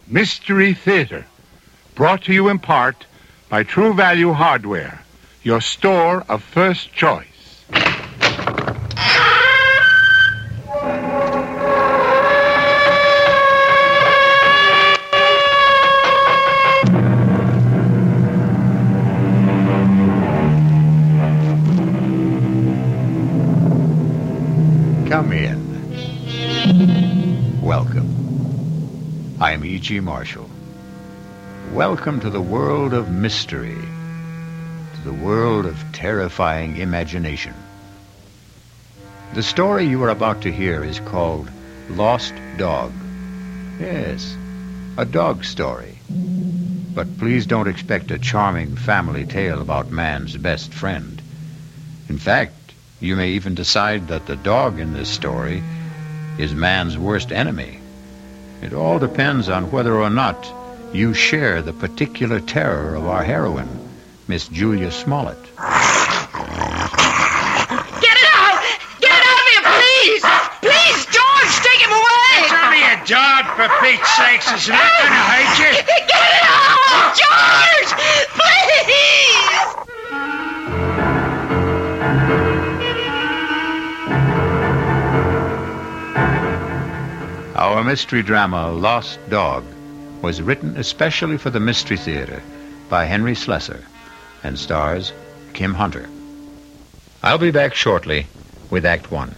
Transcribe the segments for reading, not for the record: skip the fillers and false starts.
Mystery Theater, brought to you in part by True Value Hardware, your store of first choice. Come in. Welcome. I am E.G. Marshall. Welcome to the world of mystery, to the world of terrifying imagination. The story you are about to hear is called Lost Dog. Yes, a dog story. But please don't expect a charming family tale about man's best friend. In fact, you may even decide that the dog in this story is man's worst enemy. It all depends on whether or not you share the particular terror of our heroine, Miss Julia Smollett. Get it out! Get it out of here, please! Please, George, take him away! It's only a dog, for Pete's sakes. Isn't it going to hurt you? Get it out! George! Please! Our mystery drama, Lost Dog, was written especially for the Mystery Theater by Henry Slessor and stars Kim Hunter. I'll be back shortly with Act One.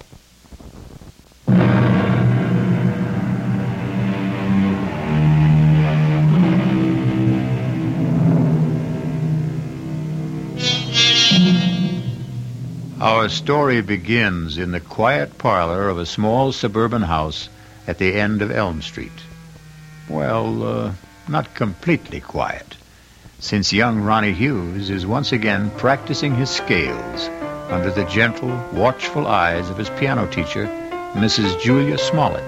Our story begins in the quiet parlor of a small suburban house at the end of Elm Street. Well, not completely quiet, since young Ronnie Hughes is once again practicing his scales under the gentle, watchful eyes of his piano teacher, Mrs. Julia Smollett.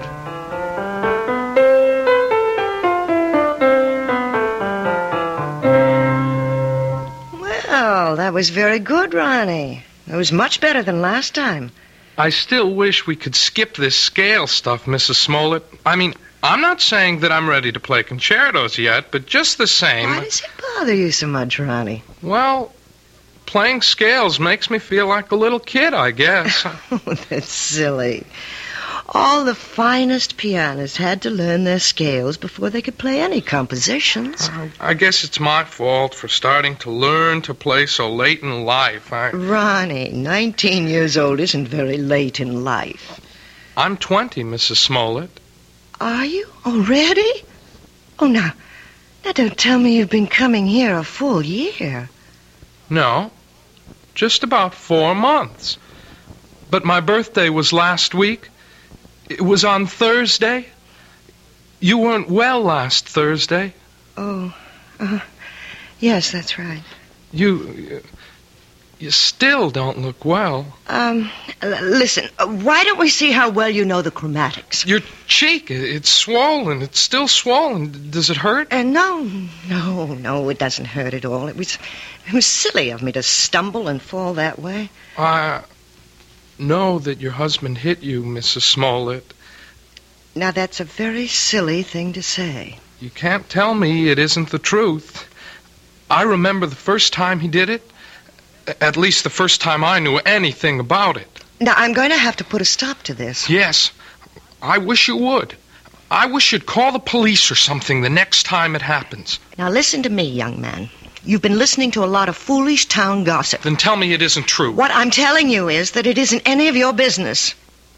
Well, that was very good, Ronnie. It was much better than last time. I still wish we could skip this scale stuff, Mrs. Smollett. I mean, I'm not saying that I'm ready to play concertos yet, but just the same... Why does it bother you so much, Ronnie? Well, playing scales makes me feel like a little kid, I guess. Oh, that's silly. All the finest pianists had to learn their scales before they could play any compositions. I guess it's my fault for starting to learn to play so late in life. Ronnie, 19 years old isn't very late in life. I'm 20, Mrs. Smollett. Are you? Already? Oh, now don't tell me you've been coming here a full year. No, just about 4 months. But my birthday was last week. It was on Thursday. You weren't well last Thursday. Oh, yes, that's right. You still don't look well. Listen, why don't we see how well you know the chromatics? Your cheek, it's swollen. It's still swollen. Does it hurt? No, it doesn't hurt at all. It was silly of me to stumble and fall that way. I know that your husband hit you, Mrs. Smollett. Now, that's a very silly thing to say. You can't tell me it isn't the truth. I remember the first time he did it. At least the first time I knew anything about it. Now, I'm going to have to put a stop to this. Yes, I wish you would. I wish you'd call the police or something the next time it happens. Now, listen to me, young man. You've been listening to a lot of foolish town gossip. Then tell me it isn't true. What I'm telling you is that it isn't any of your business.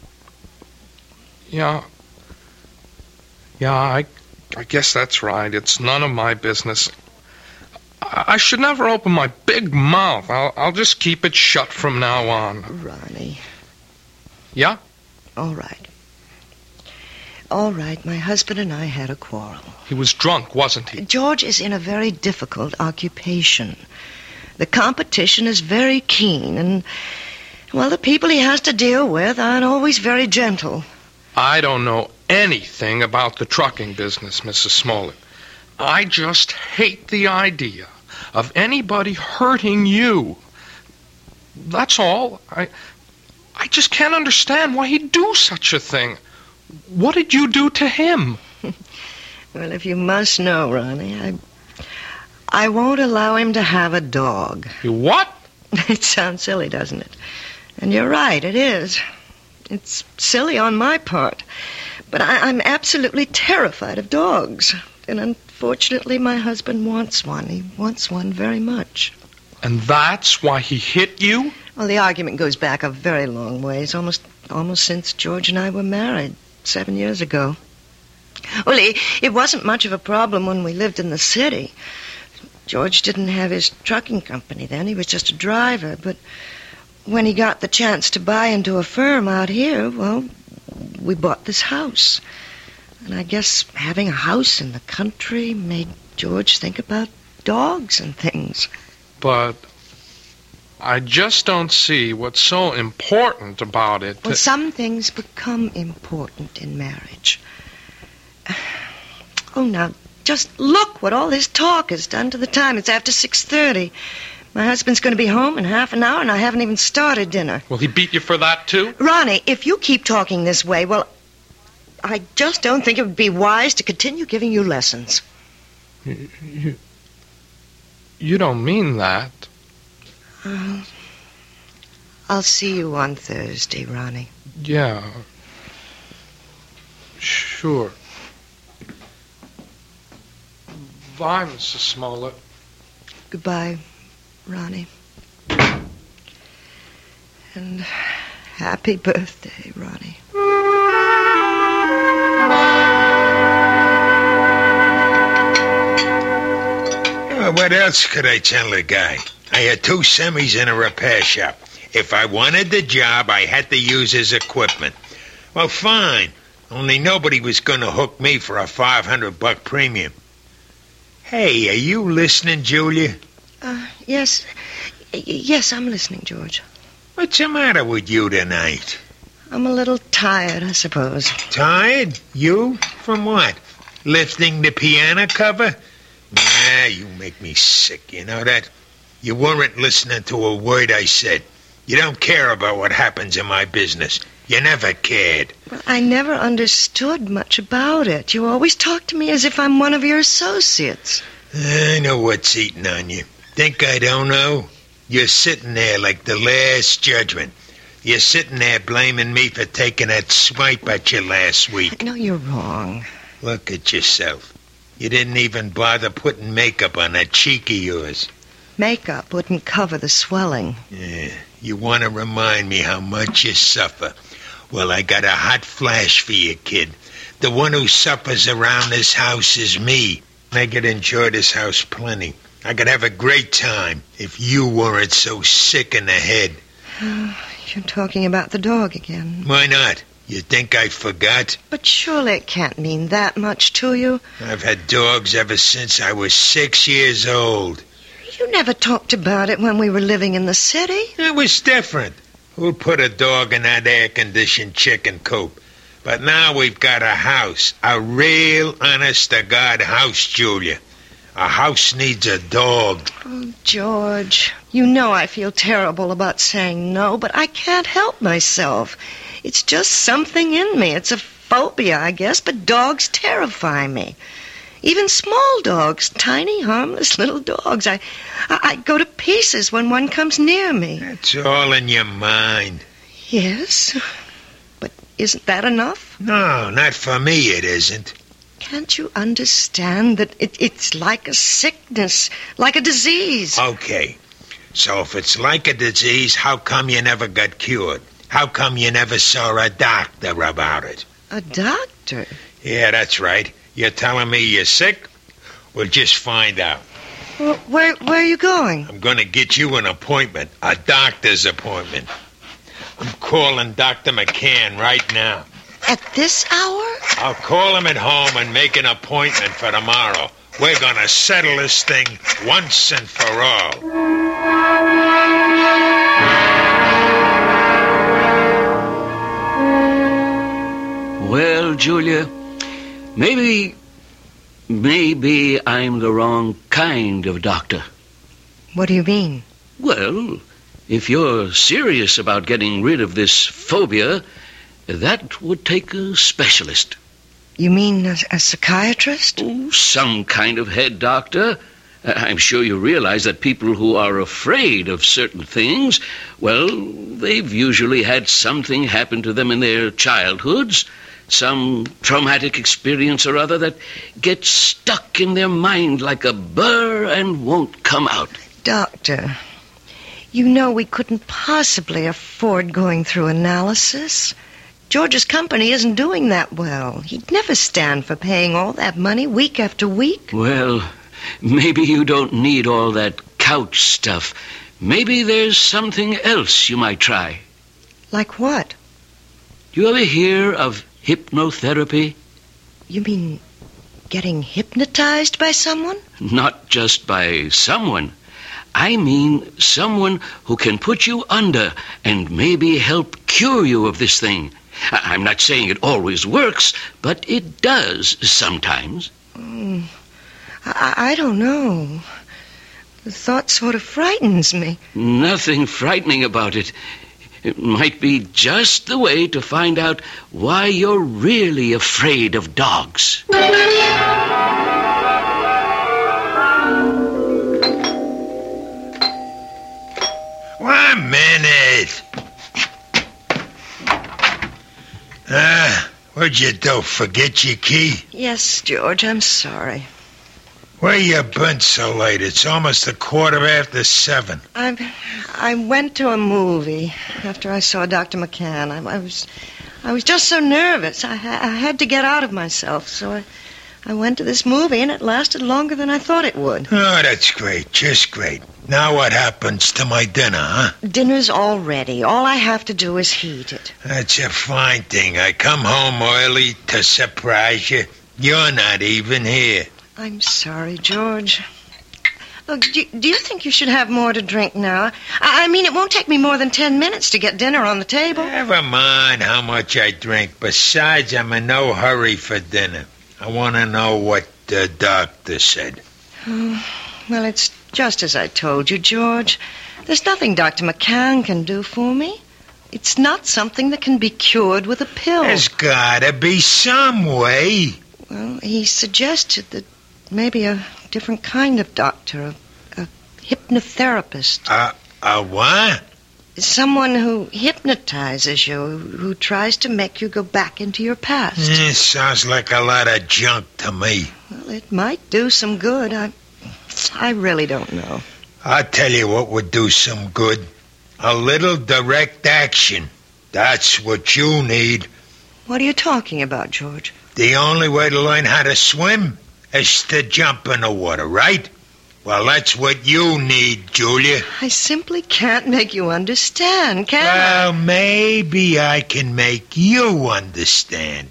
Yeah, I guess that's right. It's none of my business. I should never open my big mouth. I'll just keep it shut from now on. Ronnie. Yeah? All right. All right, my husband and I had a quarrel. He was drunk, wasn't he? George is in a very difficult occupation. The competition is very keen, and, well, the people he has to deal with aren't always very gentle. I don't know anything about the trucking business, Mrs. Smollett. I just hate the idea of anybody hurting you. That's all. I just can't understand why he'd do such a thing. What did you do to him? Well, if you must know, Ronnie, I won't allow him to have a dog. You what? It sounds silly, doesn't it? And you're right, it is. It's silly on my part. But I'm absolutely terrified of dogs. And unfortunately, my husband wants one. He wants one very much. And that's why he hit you? Well, the argument goes back a very long ways, almost since George and I were married 7 years ago. Well, it wasn't much of a problem when we lived in the city. George didn't have his trucking company then. He was just a driver. But when he got the chance to buy into a firm out here, well, we bought this house. And I guess having a house in the country made George think about dogs and things. But I just don't see what's so important about it. Well, some things become important in marriage. Oh, now, just look what all this talk has done to the time. It's after 6:30. My husband's going to be home in half an hour, and I haven't even started dinner. Will he beat you for that, too? Ronnie, if you keep talking this way, well, I just don't think it would be wise to continue giving you lessons. You don't mean that. I'll see you on Thursday, Ronnie. Yeah. Sure. Bye, Mrs. Smollett. Goodbye, Ronnie. And happy birthday, Ronnie. What else could I tell the guy? I had 2 semis in a repair shop. If I wanted the job, I had to use his equipment. Well, fine. Only nobody was going to hook me for a $500 premium. Hey, are you listening, Julia? Yes. Yes, I'm listening, George. What's the matter with you tonight? I'm a little tired, I suppose. Tired? You? From what? Lifting the piano cover? Nah, you make me sick, you know that? You weren't listening to a word I said. You don't care about what happens in my business. You never cared. Well, I never understood much about it. You always talk to me as if I'm one of your associates. I know what's eating on you. Think I don't know? You're sitting there like the Last Judgment. You're sitting there blaming me for taking that swipe at you last week. No, you're wrong. Look at yourself. You didn't even bother putting makeup on that cheek of yours. Makeup wouldn't cover the swelling. Yeah, you want to remind me how much you suffer. Well, I got a hot flash for you, kid. The one who suffers around this house is me. I could enjoy this house plenty. I could have a great time if you weren't so sick in the head. You're talking about the dog again. Why not? You think I forgot? But surely it can't mean that much to you. I've had dogs ever since I was 6 years old. You never talked about it when we were living in the city. It was different. Who'd put a dog in that air-conditioned chicken coop? But now we've got a house. A real, honest-to-God house, Julia. A house needs a dog. Oh, George, you know I feel terrible about saying no, but I can't help myself. It's just something in me. It's a phobia, I guess, but dogs terrify me. Even small dogs, tiny, harmless little dogs. I go to pieces when one comes near me. That's all in your mind. Yes, but isn't that enough? No, not for me it isn't. Can't you understand that it's like a sickness, like a disease? Okay, so if it's like a disease, how come you never got cured? How come you never saw a doctor about it? A doctor? Yeah, that's right. You're telling me you're sick? We'll just find out. Well, where are you going? I'm going to get you an appointment, a doctor's appointment. I'm calling Dr. McCann right now. At this hour? I'll call him at home and make an appointment for tomorrow. We're going to settle this thing once and for all. Well, Julia, maybe I'm the wrong kind of doctor. What do you mean? Well, if you're serious about getting rid of this phobia, that would take a specialist. You mean a psychiatrist? Oh, some kind of head doctor. I'm sure you realize that people who are afraid of certain things, well, they've usually had something happen to them in their childhoods, some traumatic experience or other that gets stuck in their mind like a burr and won't come out. Doctor, you know we couldn't possibly afford going through analysis. George's company isn't doing that well. He'd never stand for paying all that money week after week. Well, maybe you don't need all that couch stuff. Maybe there's something else you might try. Like what? Do you ever hear of hypnotherapy? You mean getting hypnotized by someone? Not just by someone. I mean someone who can put you under and maybe help cure you of this thing. I'm not saying it always works, but it does sometimes. I don't know. The thought sort of frightens me. Nothing frightening about it. It might be just the way to find out why you're really afraid of dogs. One minute. What'd you do? Forget your key? Yes, George, I'm sorry. Where you been so late? It's almost 7:15. I went to a movie after I saw Dr. McCann. I was just so nervous. I had to get out of myself, so I went to this movie, and it lasted longer than I thought it would. Oh, that's great. Just great. Now what happens to my dinner, huh? Dinner's all ready. All I have to do is heat it. That's a fine thing. I come home early to surprise you. You're not even here. I'm sorry, George. Look, do you think you should have more to drink now? I mean, it won't take me more than 10 minutes to get dinner on the table. Never mind how much I drink. Besides, I'm in no hurry for dinner. I want to know what the doctor said. Well, it's just as I told you, George. There's nothing Dr. McCann can do for me. It's not something that can be cured with a pill. There's gotta be some way. Well, he suggested that maybe a different kind of doctor, a hypnotherapist. A what? Someone who hypnotizes you, who tries to make you go back into your past. Sounds like a lot of junk to me. Well, it might do some good. I really don't know. I'll tell you what would do some good. A little direct action. That's what you need. What are you talking about, George? The only way to learn how to swim is to jump in the water, right? Well, that's what you need, Julia. I simply can't make you understand, can I? Well, maybe I can make you understand.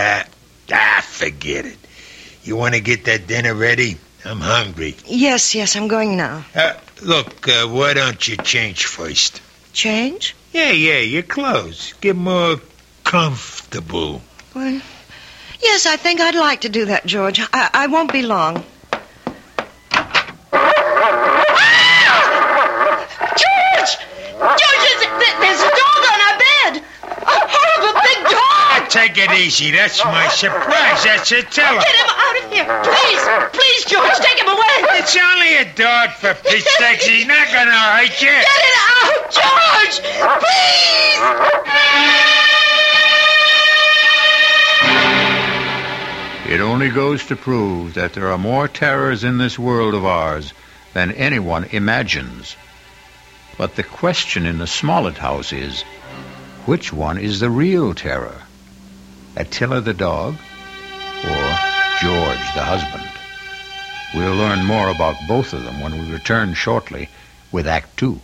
Forget it. You want to get that dinner ready? I'm hungry. Yes, I'm going now. Look, why don't you change first? Change? Yeah, your clothes. Get more comfortable. Well, yes, I think I'd like to do that, George. I won't be long. George, there's a dog on our bed. A horrible big dog. Take it easy. That's my surprise. That's it. Tell her. Get him out of here. Please, George, take him away. It's only a dog, for Pete's sake. He's not going to hurt you. Get it out, George. Please. It only goes to prove that there are more terrors in this world of ours than anyone imagines. But the question in the Smollett house is, which one is the real terror? Attila the dog or George the husband? We'll learn more about both of them when we return shortly with Act 2.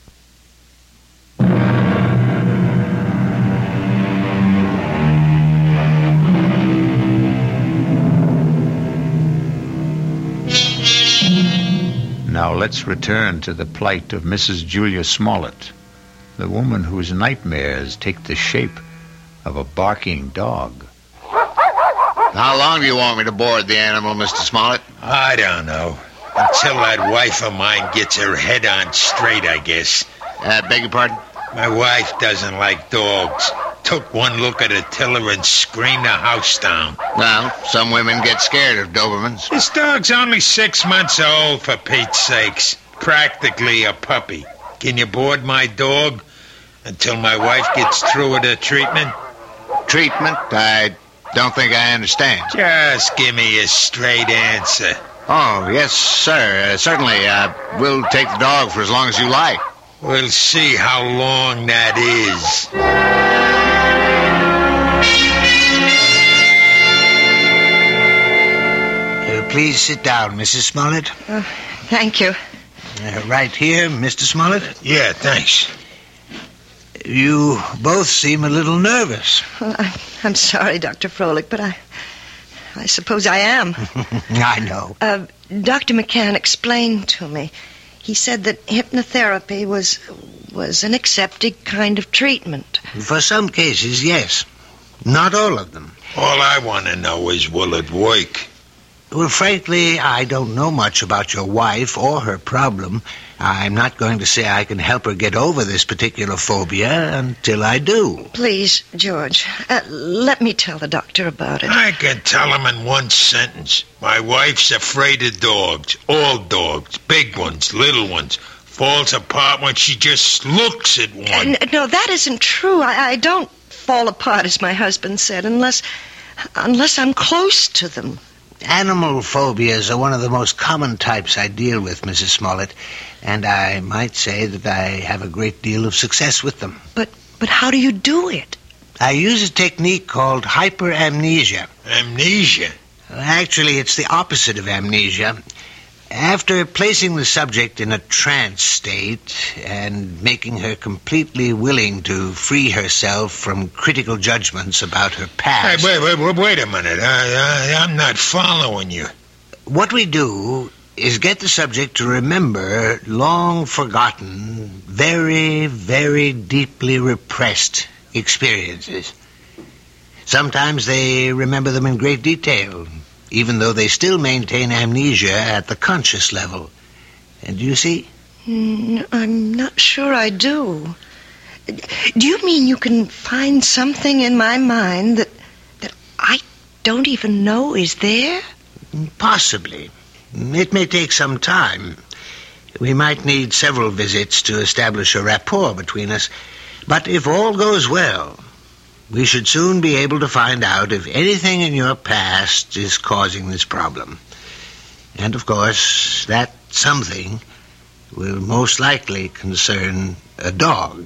Now let's return to the plight of Mrs. Julia Smollett, the woman whose nightmares take the shape of a barking dog. How long do you want me to board the animal, Mr. Smollett? I don't know. Until that wife of mine gets her head on straight, I guess. Beg your pardon? My wife doesn't like dogs. took one look at a tiller and screamed the house down. Well, some women get scared of Dobermans. This dog's only 6 months old, for Pete's sakes. Practically a puppy. Can you board my dog until my wife gets through with her treatment? Treatment? I don't think I understand. Just give me a straight answer. Oh, yes, sir. Certainly. We'll take the dog for as long as you like. We'll see how long that is. Please sit down, Mrs. Smollett. Thank you. Right here, Mr. Smollett. Yeah, thanks. You both seem a little nervous. Well, I'm sorry, Dr. Froelich, but I suppose I am. I know. Dr. McCann explained to me. He said that hypnotherapy was an accepted kind of treatment. For some cases, yes. Not all of them. All I want to know is, will it work? Well, frankly, I don't know much about your wife or her problem. I'm not going to say I can help her get over this particular phobia until I do. Please, George, let me tell the doctor about it. I can tell him in one sentence. My wife's afraid of dogs. All dogs. Big ones, little ones. Falls apart when she just looks at one. No, that isn't true. I don't fall apart, as my husband said, unless I'm close to them. Animal phobias are one of the most common types I deal with, Mrs. Smollett, and I might say that I have a great deal of success with them. But how do you do it? I use a technique called hyperamnesia. Amnesia? Actually, it's the opposite of amnesia. After placing the subject in a trance state and making her completely willing to free herself from critical judgments about her past... Hey, wait a minute. I'm not following you. What we do is get the subject to remember long-forgotten, very, very deeply repressed experiences. Sometimes they remember them in great detail, even though they still maintain amnesia at the conscious level. And do you see? I'm not sure I do. Do you mean you can find something in my mind that I don't even know is there? Possibly. It may take some time. We might need several visits to establish a rapport between us. But if all goes well, we should soon be able to find out if anything in your past is causing this problem. And, of course, that something will most likely concern a dog.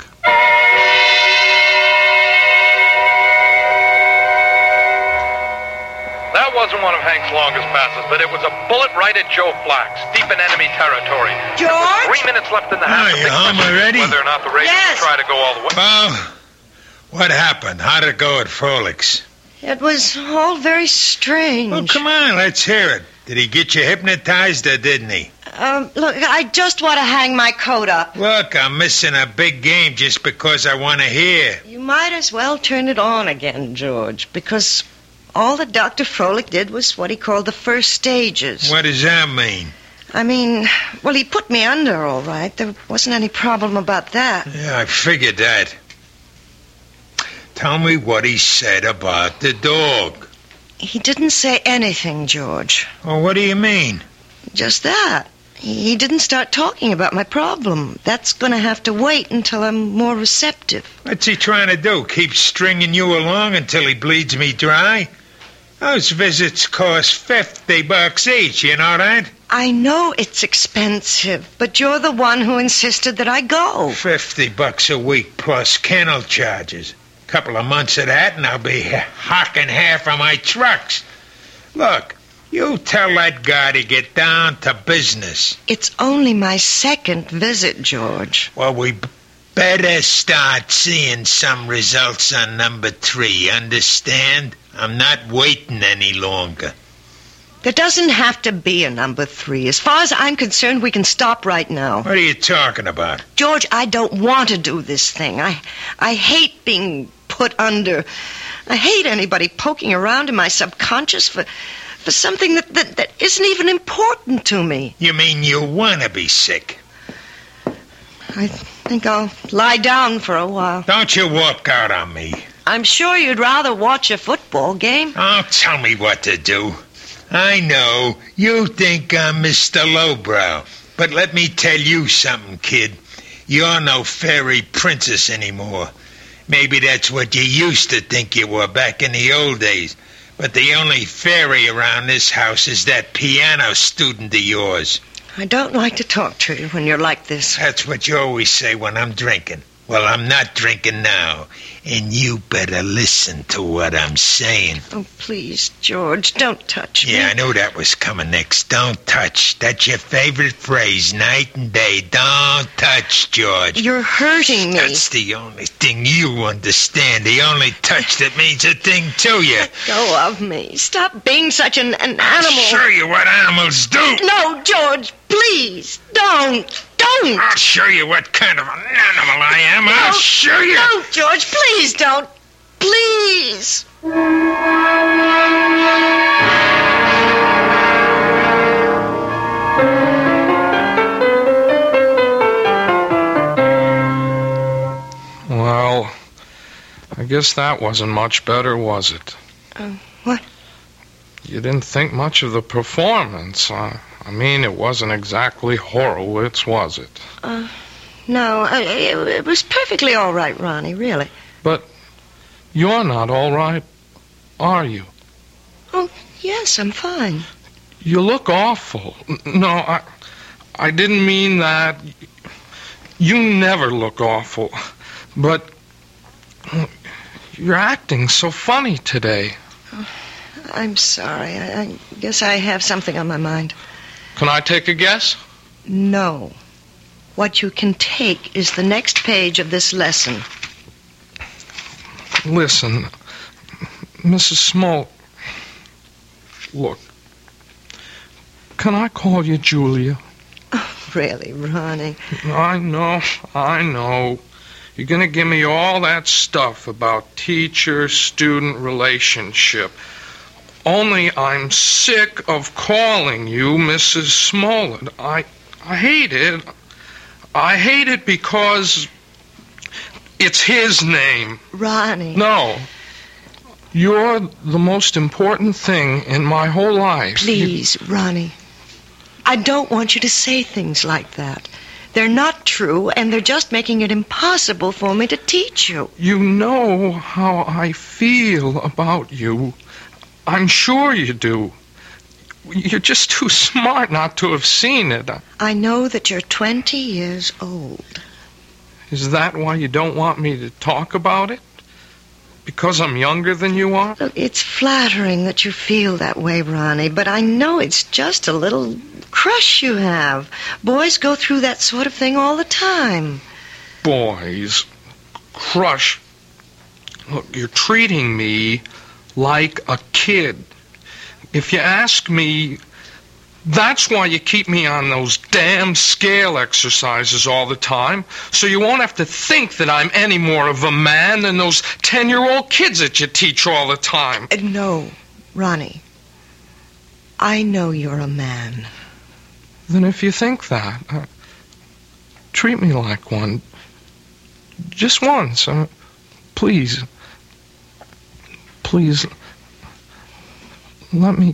That wasn't one of Hank's longest passes, but it was a bullet right at Joe Flax, deep in enemy territory. George? 3 minutes left in the half. You home already? Whether or not the Ravens Yes. try to go all the way. Well, what happened? How'd it go at Froelic's? It was all very strange. Oh, come on, let's hear it. Did he get you hypnotized or didn't he? Look, I just want to hang my coat up. Look, I'm missing a big game just because I want to hear. You might as well turn it on again, George, because all that Dr. Froelich did was what he called the first stages. What does that mean? I mean, well, he put me under, all right. There wasn't any problem about that. Yeah, I figured that. Tell me what he said about the dog. He didn't say anything, George. Well, what do you mean? Just that. He didn't start talking about my problem. That's going to have to wait until I'm more receptive. What's he trying to do? Keep stringing you along until he bleeds me dry? Those visits cost $50 each, you know that? I know it's expensive, but you're the one who insisted that I go. $50 a week plus kennel charges. Couple of months of that and I'll be hocking half of my trucks. Look, you tell that guy to get down to business. It's only my second visit, George. Well, we better start seeing some results on number 3, understand? I'm not waiting any longer. There doesn't have to be a number 3. As far as I'm concerned, we can stop right now. What are you talking about? George, I don't want to do this thing. I hate being put under. I hate anybody poking around in my subconscious for something that isn't even important to me. You mean you want to be sick? I think I'll lie down for a while. Don't you walk out on me. I'm sure you'd rather watch a football game. Oh, tell me what to do. I know, you think I'm Mr. Lowbrow. But let me tell you something, kid. You're no fairy princess anymore. Maybe that's what you used to think you were back in the old days. But the only fairy around this house is that piano student of yours. I don't like to talk to you when you're like this. That's what you always say when I'm drinking. Well, I'm not drinking now, and you better listen to what I'm saying. Oh, please, George, don't touch me. Yeah, I knew that was coming next. Don't touch. That's your favorite phrase, night and day. Don't touch, George. You're hurting me. That's the only thing you understand. The only touch that means a thing to you. Let go of me. Stop being such an animal. I'll show you what animals do. No, George, please, don't. Don't! I'll show you what kind of an animal I am. I'll show you. No, George, please don't. Please. Well, I guess that wasn't much better, was it? What? You didn't think much of the performance. I mean, it wasn't exactly Horowitz, was it? No, it was perfectly all right, Ronnie, really. But you're not all right, are you? Oh, yes, I'm fine. You look awful. No, I didn't mean that. You never look awful. But you're acting so funny today. I'm sorry. I guess I have something on my mind. Can I take a guess? No. What you can take is the next page of this lesson. Listen, Mrs. Small. Look. Can I call you Julia? Oh, really, Ronnie? I know. You're going to give me all that stuff about teacher-student relationship. Only I'm sick of calling you Mrs. Smollett. I hate it. I hate it because it's his name. Ronnie. No. You're the most important thing in my whole life. Please, Ronnie. I don't want you to say things like that. They're not true, and they're just making it impossible for me to teach you. You know how I feel about you. I'm sure you do. You're just too smart not to have seen it. I know that you're 20 years old. Is that why you don't want me to talk about it? Because I'm younger than you are? Look, it's flattering that you feel that way, Ronnie, but I know it's just a little crush you have. Boys go through that sort of thing all the time. Boys? Crush? Look, you're treating me like a kid. If you ask me, that's why you keep me on those damn scale exercises all the time, so you won't have to think that I'm any more of a man than those 10-year-old kids that you teach all the time. No, Ronnie. I know you're a man. Then if you think that, treat me like one. Just once. Please. Please. Let me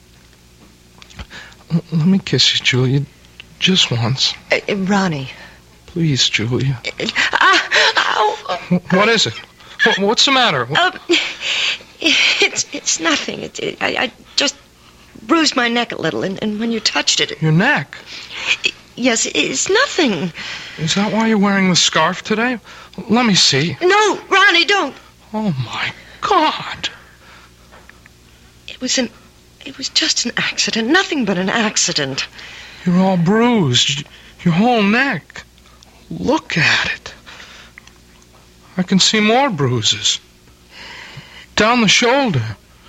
kiss you, Julia. Just once. Ronnie. Please, Julia. Ow. What is it? What's the matter? It's nothing. I just bruised my neck a little, and when you touched it... Your neck? Yes, it's nothing. Is that why you're wearing the scarf today? Let me see. No, Ronnie, don't. Oh, my God. It was just an accident. Nothing but an accident. You're all bruised. Your whole neck. Look at it. I can see more bruises. Down the shoulder.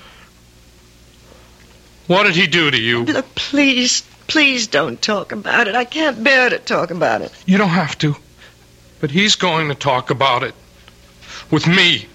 What did he do to you? Look, please don't talk about it. I can't bear to talk about it. You don't have to. But he's going to talk about it. With me.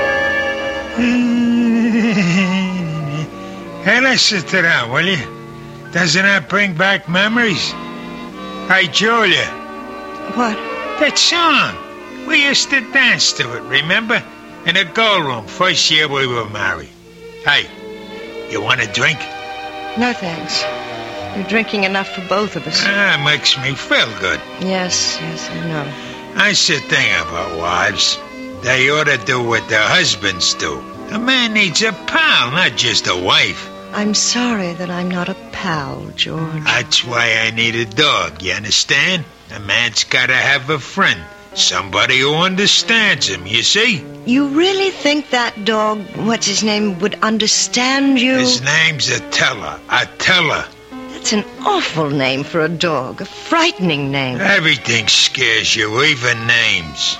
Hannah, sit down, will you? Doesn't that bring back memories? Hey, Julia, What? that song. We used to dance to it, remember? In the gold room, first year we were married. Hey, you want a drink? No, thanks. You're drinking enough for both of us. Ah, makes me feel good. Yes, I know. I should think about wives. They ought to do what their husbands do. A man needs a pal, not just a wife. I'm sorry that I'm not a pal, George. That's why I need a dog, you understand? A man's gotta have a friend. Somebody who understands him, you see? You really think that dog, what's his name, would understand you? His name's Attila. Attila. That's an awful name for a dog. A frightening name. Everything scares you, even names.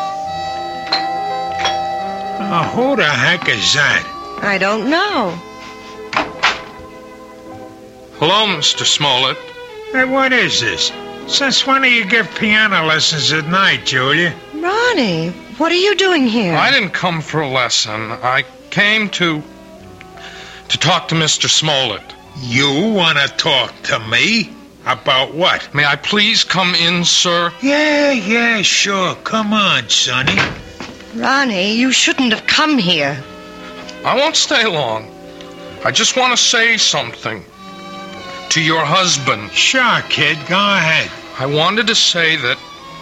Oh, who the heck is that? I don't know. Hello, Mr. Smollett. Hey, what is this? Since when do you give piano lessons at night, Julia? Ronnie, what are you doing here? I didn't come for a lesson. I came to talk to Mr. Smollett. You want to talk to me? About what? May I please come in, sir? Yeah, sure. Come on, Sonny. Ronnie, you shouldn't have come here. I won't stay long. I just want to say something to your husband. Sure, kid. Go ahead. I wanted to say that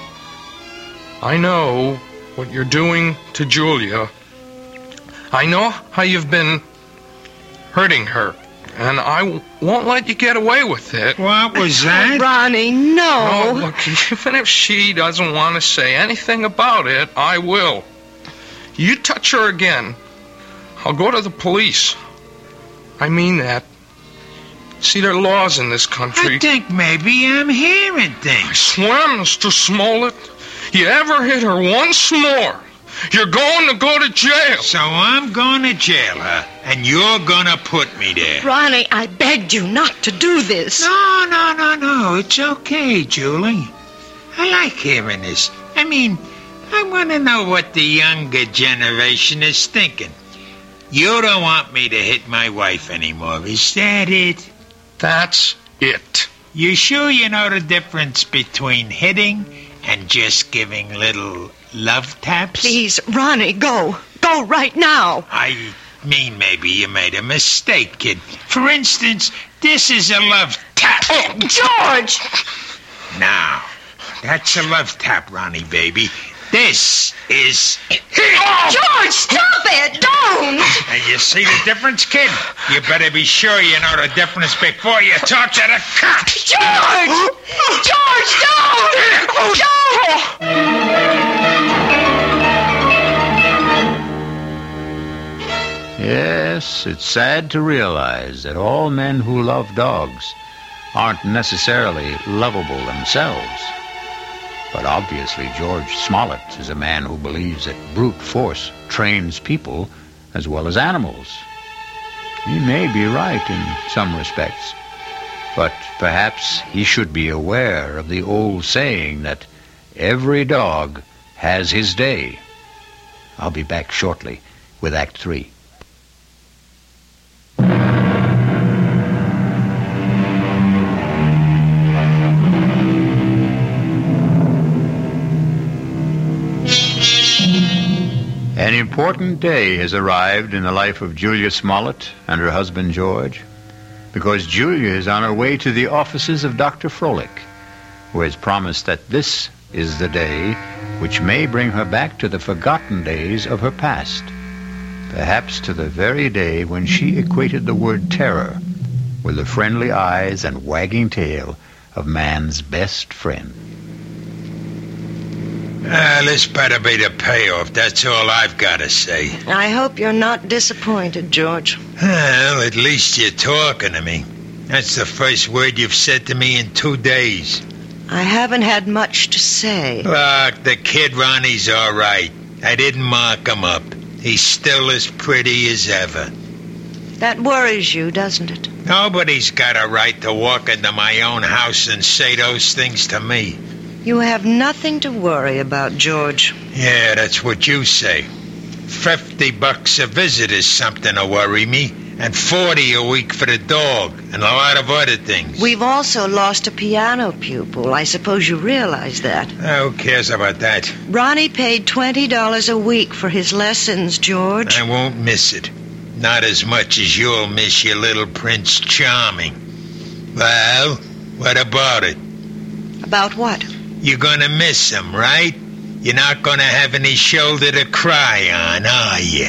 I know what you're doing to Julia. I know how you've been hurting her, and I won't let you get away with it. What was that? Ronnie, no. No, look, even if she doesn't want to say anything about it, I will. You touch her again, I'll go to the police. I mean that. See, there are laws in this country. I think maybe I'm hearing I things. swear, Mr. Smollett, you ever hit her once more, you're going to go to jail. So I'm going to jail her, and you're going to put me there. Ronnie, I begged you not to do this. No. It's okay, Julie. I like hearing this. I mean, I want to know what the younger generation is thinking. You don't want me to hit my wife anymore, is that it? That's it. You sure you know the difference between hitting and just giving little love taps? Please, Ronnie, go. Go right now. I mean, maybe you made a mistake, kid. For instance, this is a love tap. Oh, George! Now, that's a love tap, Ronnie, baby. This is... George, stop it! Don't! And you see the difference, kid? You better be sure you know the difference before you talk to the cops. George! George, don't! Yes, it's sad to realize that all men who love dogs aren't necessarily lovable themselves. But obviously George Smollett is a man who believes that brute force trains people as well as animals. He may be right in some respects, but perhaps he should be aware of the old saying that every dog has his day. I'll be back shortly with Act 3. An important day has arrived in the life of Julia Smollett and her husband George, because Julia is on her way to the offices of Dr. Froelich, who has promised that this is the day which may bring her back to the forgotten days of her past, perhaps to the very day when she equated the word terror with the friendly eyes and wagging tail of man's best friend. This better be the payoff. That's all I've got to say. I hope you're not disappointed, George. Well, at least you're talking to me. That's the first word you've said to me in 2 days. I haven't had much to say. Look, the kid Ronnie's all right. I didn't mark him up. He's still as pretty as ever. That worries you, doesn't it? Nobody's got a right to walk into my own house and say those things to me. You have nothing to worry about, George. Yeah, that's what you say. $50 a visit is something to worry me, and $40 a week for the dog, and a lot of other things. We've also lost a piano pupil. I suppose you realize that. Who cares about that? Ronnie paid $20 a week for his lessons, George. I won't miss it. Not as much as you'll miss your little Prince Charming. Well, what about it? About what? You're gonna miss him, right? You're not gonna have any shoulder to cry on, are you?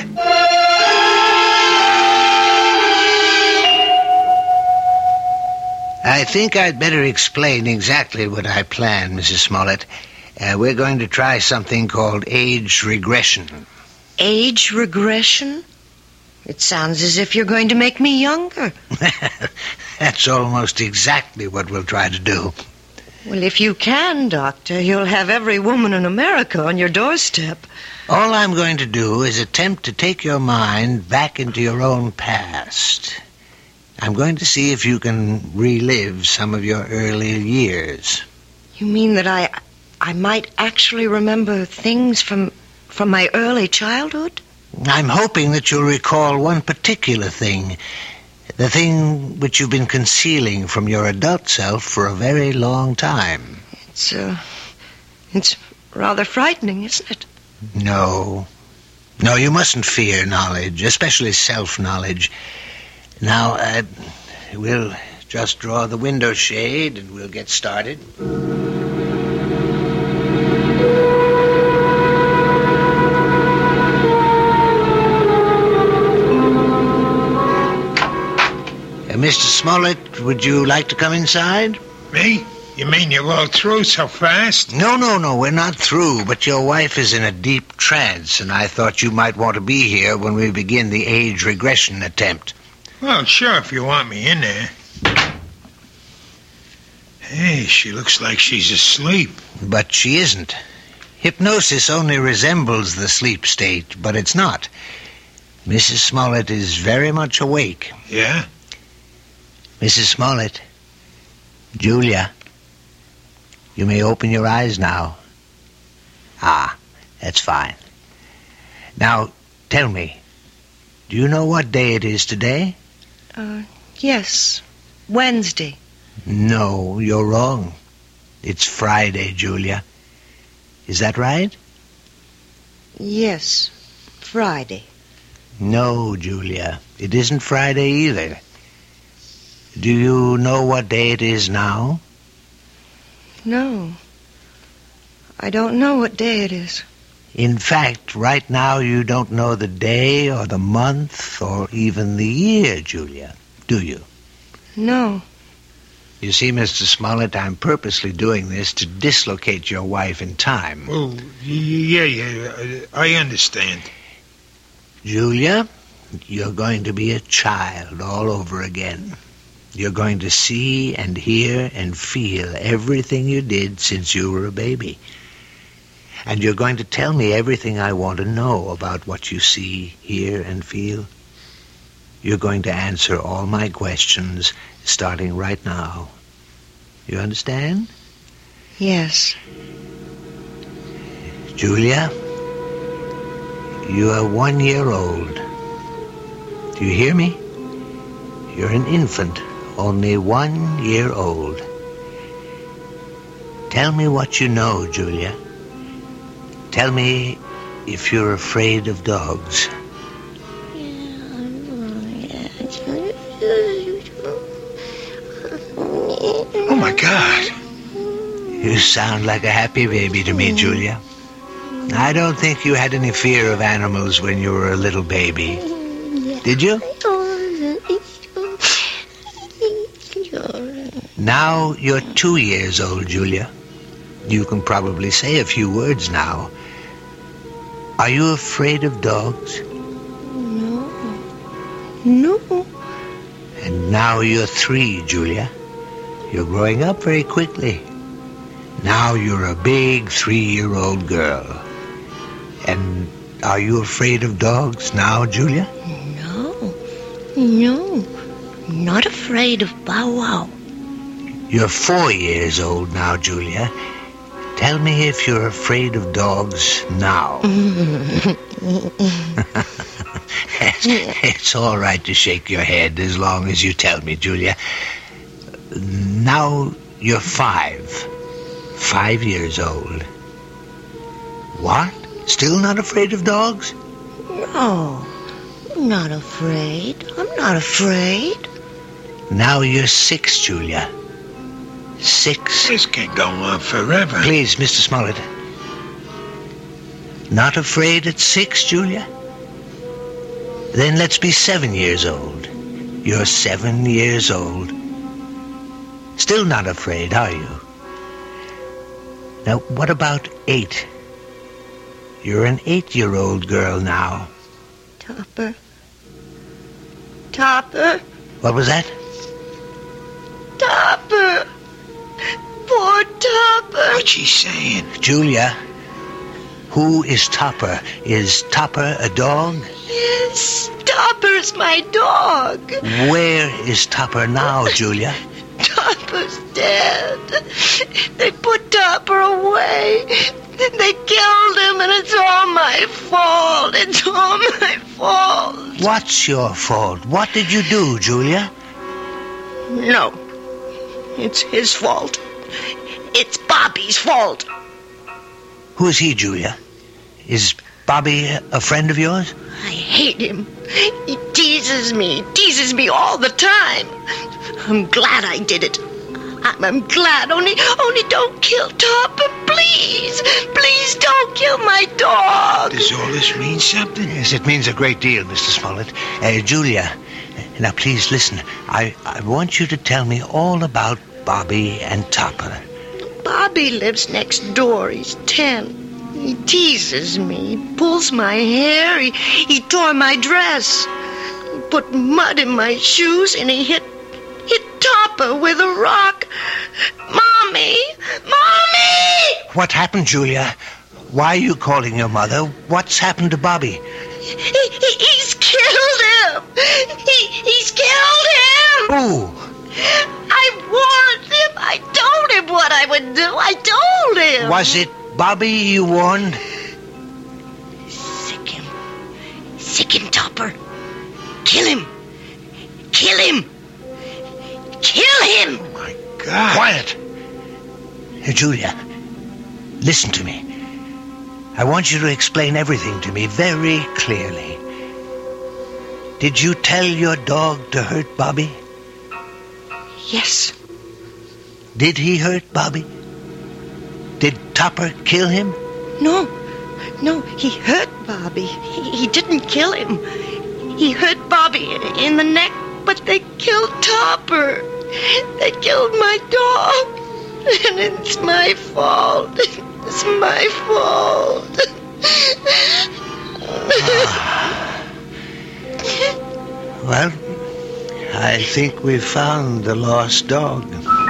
I think I'd better explain exactly what I planned, Mrs. Smollett. We're going to try something called age regression. Age regression? It sounds as if you're going to make me younger. That's almost exactly what we'll try to do. Well, if you can, Doctor, you'll have every woman in America on your doorstep. All I'm going to do is attempt to take your mind back into your own past. I'm going to see if you can relive some of your earlier years. You mean that I might actually remember things from my early childhood? I'm hoping that you'll recall one particular thing. The thing which you've been concealing from your adult self for a very long time. It's rather frightening, isn't it? No, you mustn't fear knowledge, especially self-knowledge. Now, we'll just draw the window shade and we'll get started. Mr. Smollett, would you like to come inside? Me? You mean you're all through so fast? No, we're not through, but your wife is in a deep trance, and I thought you might want to be here when we begin the age regression attempt. Well, sure, if you want me in there. Hey, she looks like she's asleep. But she isn't. Hypnosis only resembles the sleep state, but it's not. Mrs. Smollett is very much awake. Yeah? Mrs. Smollett, Julia, you may open your eyes now. Ah, that's fine. Now, tell me, do you know what day it is today? Yes, Wednesday. No, you're wrong. It's Friday, Julia. Is that right? Yes, Friday. No, Julia, it isn't Friday either. Do you know what day it is now? No. I don't know what day it is. In fact, right now you don't know the day or the month or even the year, Julia, do you? No. You see, Mr. Smollett, I'm purposely doing this to dislocate your wife in time. Oh, yeah, I understand. Julia, you're going to be a child all over again. You're going to see and hear and feel everything you did since you were a baby. And you're going to tell me everything I want to know about what you see, hear, and feel. You're going to answer all my questions starting right now. You understand? Yes. Julia, you are 1 year old. Do you hear me? You're an infant, only 1 year old. Tell me what you know, Julia. Tell me if you're afraid of dogs. Oh, my God. You sound like a happy baby to me, Julia. I don't think you had any fear of animals when you were a little baby. Did you? Now you're 2 years old, Julia. You can probably say a few words now. Are you afraid of dogs? No. And now you're 3, Julia. You're growing up very quickly. Now you're a big 3-year-old girl. And are you afraid of dogs now, Julia? No. Not afraid of Bow Wow. You're 4 years old now, Julia. Tell me if you're afraid of dogs now. It's all right to shake your head as long as you tell me, Julia. Now you're 5. 5 years old. What? Still not afraid of dogs? No, I'm not afraid. I'm not afraid. Now you're 6, Julia. 6. This can go on forever. Please, Mr. Smollett. Not afraid at 6, Julia? Then let's be 7 years old. You're 7 years old. Still not afraid, are you? Now, what about 8? You're an 8-year-old girl now. Topper. Topper. What was that? Topper. Poor Topper. What's she saying? Julia, who is Topper? Is Topper a dog? Yes, Topper's my dog. Where is Topper now, Julia? Topper's dead. They put Topper away. They killed him, and it's all my fault. It's all my fault. What's your fault? What did you do, Julia? No. It's his fault. It's Bobby's fault. Who is he, Julia? Is Bobby a friend of yours? I hate him. He teases me all the time. I'm glad I did it. I'm glad. Only don't kill Topper, please. Please don't kill my dog. Does all this mean something? Yes, it means a great deal, Mr. Smollett. Julia, now please listen. I want you to tell me all about Bobby and Topper. Bobby lives next door. He's 10. He teases me. He pulls my hair. He tore my dress. He put mud in my shoes, and he hit Topper with a rock. Mommy! Mommy! What happened, Julia? Why are you calling your mother? What's happened to Bobby? He's killed him! He's killed him! Who? I warned him. I told him what I would do. I told him. Was it Bobby you warned? Sick him, Topper. Kill him. Kill him. Kill him. Oh, my God. Quiet. Julia, listen to me. I want you to explain everything to me very clearly. Did you tell your dog to hurt Bobby? Yes. Did he hurt Bobby? Did Topper kill him? No, he hurt Bobby. He didn't kill him. He hurt Bobby in the neck, but they killed Topper. They killed my dog. And it's my fault. It's my fault. Well, I think we found the lost dog.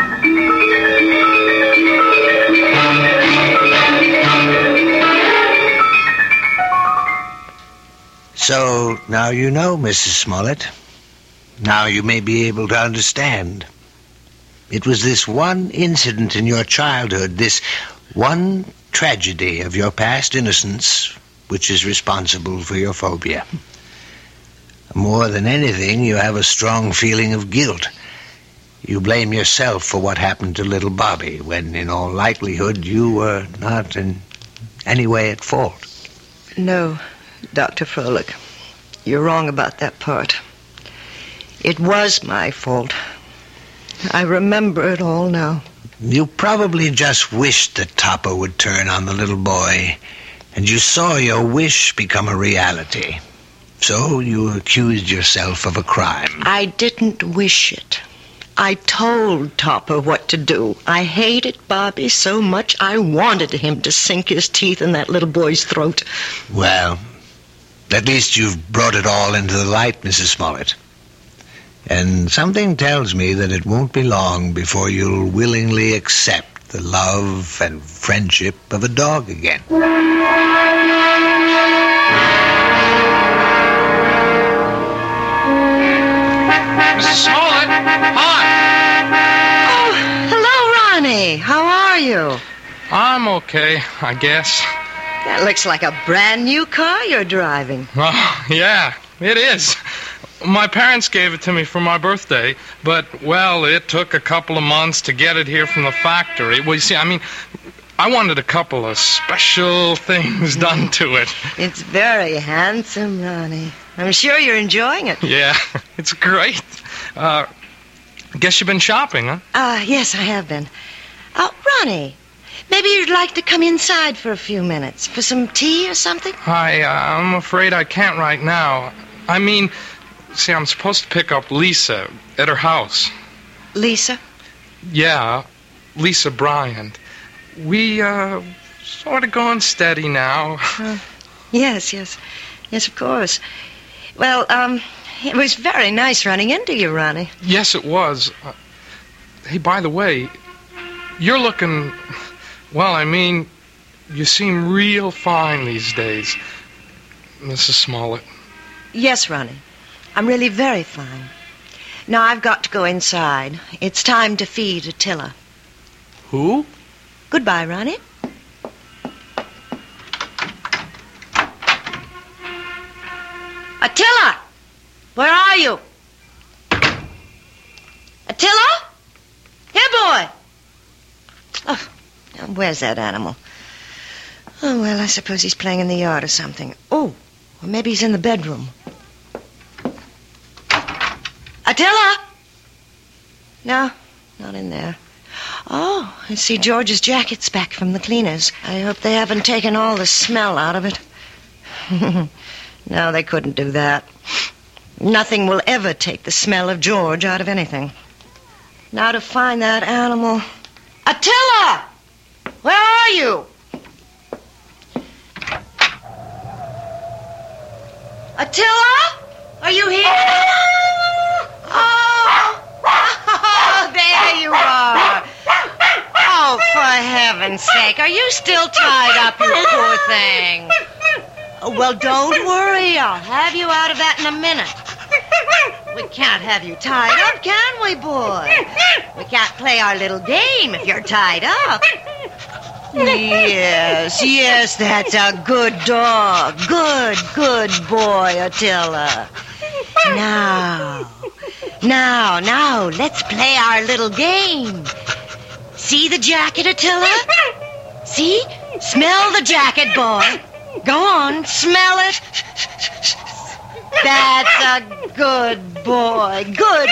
So, now you know, Mrs. Smollett. Now you may be able to understand. It was this one incident in your childhood, this one tragedy of your past innocence, which is responsible for your phobia. More than anything, you have a strong feeling of guilt. You blame yourself for what happened to little Bobby, when in all likelihood you were not in any way at fault. No, Dr. Froelich. You're wrong about that part. It was my fault. I remember it all now. You probably just wished that Topper would turn on the little boy, and you saw your wish become a reality. So you accused yourself of a crime. I didn't wish it. I told Topper what to do. I hated Bobby so much I wanted him to sink his teeth in that little boy's throat. Well, at least you've brought it all into the light, Mrs. Smollett. And something tells me that it won't be long before you'll willingly accept the love and friendship of a dog again. Mrs. Smollett, hi. Oh, hello, Ronnie. How are you? I'm okay, I guess. That looks like a brand new car you're driving. Oh, yeah, it is. My parents gave it to me for my birthday, but, well, it took a couple of months to get it here from the factory. Well, you see, I wanted a couple of special things done to it. It's very handsome, Ronnie. I'm sure you're enjoying it. Yeah, it's great. Guess you've been shopping, huh? Yes, I have been. Ronnie, maybe you'd like to come inside for a few minutes for some tea or something? I'm afraid I can't right now. See, I'm supposed to pick up Lisa at her house. Lisa? Yeah, Lisa Bryant. We, sort of going steady now. Yes, of course. Well, it was very nice running into you, Ronnie. Yes, it was. Hey, by the way, you're looking... Well, you seem real fine these days, Mrs. Smollett. Yes, Ronnie. I'm really very fine. Now I've got to go inside. It's time to feed Attila. Who? Goodbye, Ronnie. Attila! Where are you? Attila? Here, boy! Oh, now where's that animal? Oh, well, I suppose he's playing in the yard or something. Oh, or maybe he's in the bedroom. Attila! No, not in there. Oh, I see George's jacket's back from the cleaners. I hope they haven't taken all the smell out of it. No, they couldn't do that. Nothing will ever take the smell of George out of anything. Now to find that animal. Attila! Where are you? Attila? Are you here? Oh, there you are. Oh, for heaven's sake, are you still tied up, you poor thing? Oh, well, don't worry. I'll have you out of that in a minute. We can't have you tied up, can we, boy? We can't play our little game if you're tied up. Yes, that's a good dog. Good boy, Attila. Now, let's play our little game. See the jacket, Attila? See? Smell the jacket, boy. Go on, smell it. That's a good boy.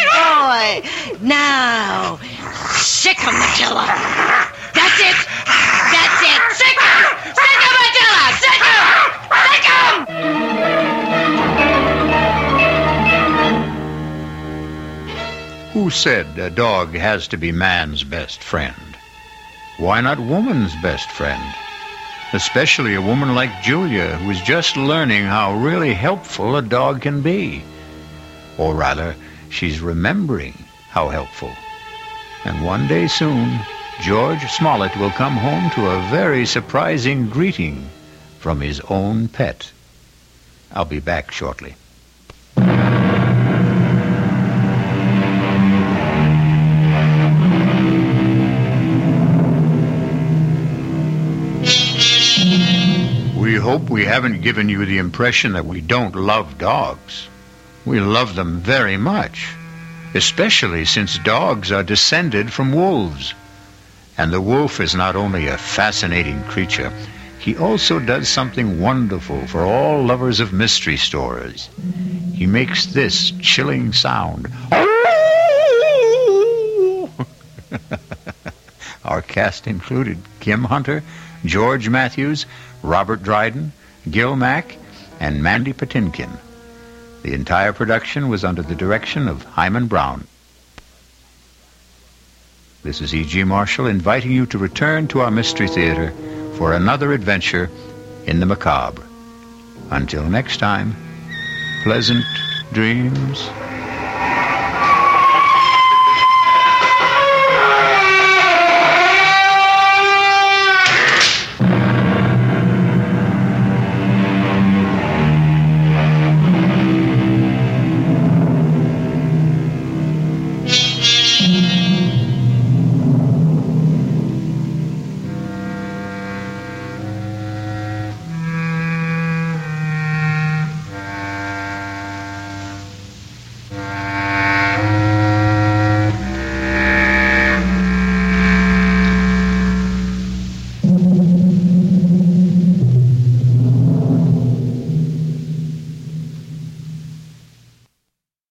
Now, sick him, Attila. That's it. Sick him, Attila. Sick him. Who said a dog has to be man's best friend? Why not woman's best friend? Especially a woman like Julia, who is just learning how really helpful a dog can be. Or rather, she's remembering how helpful. And one day soon, George Smollett will come home to a very surprising greeting from his own pet. I'll be back shortly. We hope we haven't given you the impression that we don't love dogs. We love them very much, especially since dogs are descended from wolves. And the wolf is not only a fascinating creature, he also does something wonderful for all lovers of mystery stories. He makes this chilling sound. Our cast included Kim Hunter, George Matthews, Robert Dryden, Gil Mack, and Mandy Patinkin. The entire production was under the direction of Hyman Brown. This is E.G. Marshall inviting you to return to our Mystery Theater for another adventure in the macabre. Until next time, pleasant dreams.